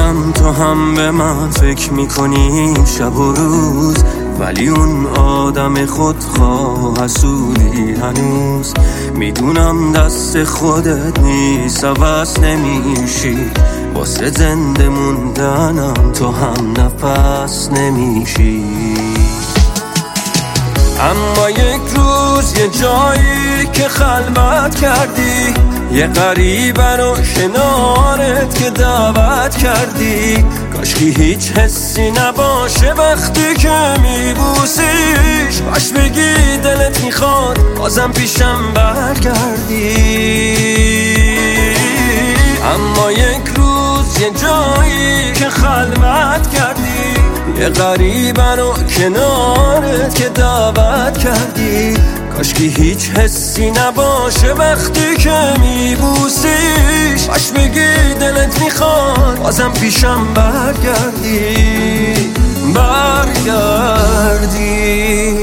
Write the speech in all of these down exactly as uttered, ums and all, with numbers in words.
میدونم تو هم به من فکر میکنی شب و روز، ولی اون آدم خودخواه حسودی هنوز. میدونم دست خودت نیست، عوض نمیشی، واسه زنده موندنم تو هم نفس نمیشی. اما یک روز یه جایی که خلوت کردی، یه غریبه رو کنارت که دعوت کردی، کاشکی هیچ حسی نباشه وقتی که میبوسیش، باش بگی دلت میخواد بازم پیشم برگردی. اما یک روز یه جایی که خلوت کردی، یه غریبه رو کنارت که دعوت کردی، کاشکی هیچ حسی نباشه وقتی که میبوسیش، باش بگی دلت میخواد بازم پیشم برگردی برگردی.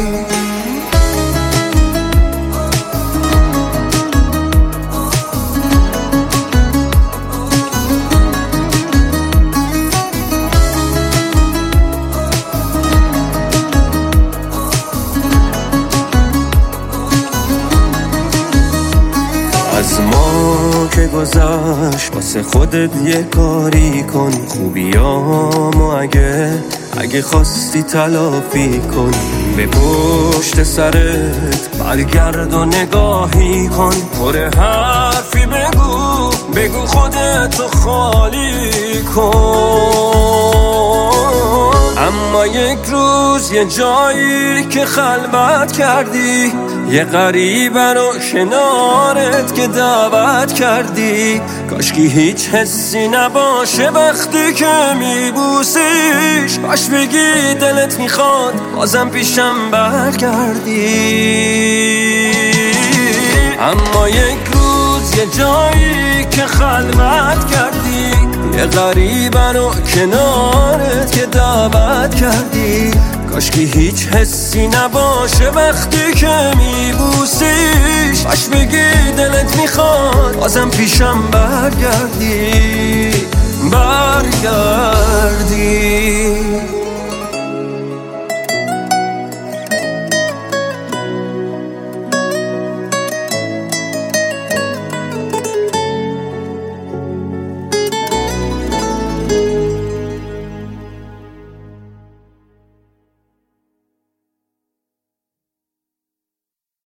از ما که گذشت واسه خودت یه کاری کن، خوبیامو اگه اگه خواستی تلافی کن، به پشت سرت برگرد و نگاهی کن، پر حرفی بگو بگو خودتو خالی کن. اما یک روز یه جایی که خلوت کردی، یه غریبه رو کنارت که دعوت کردی، کاشکی هیچ حسی نباشه وقتی که میبوسیش، باش بگی دلت میخواد بازم پیشم برگردی. اما یک روز یه جایی که خلوت کردی، یه غریبه رو کنارت که دعوت کردی، کاشکی هیچ حسی نباشه وقتی که میبوسیش، باش بگی دلت میخواد بازم پیشم برگردی برگردی.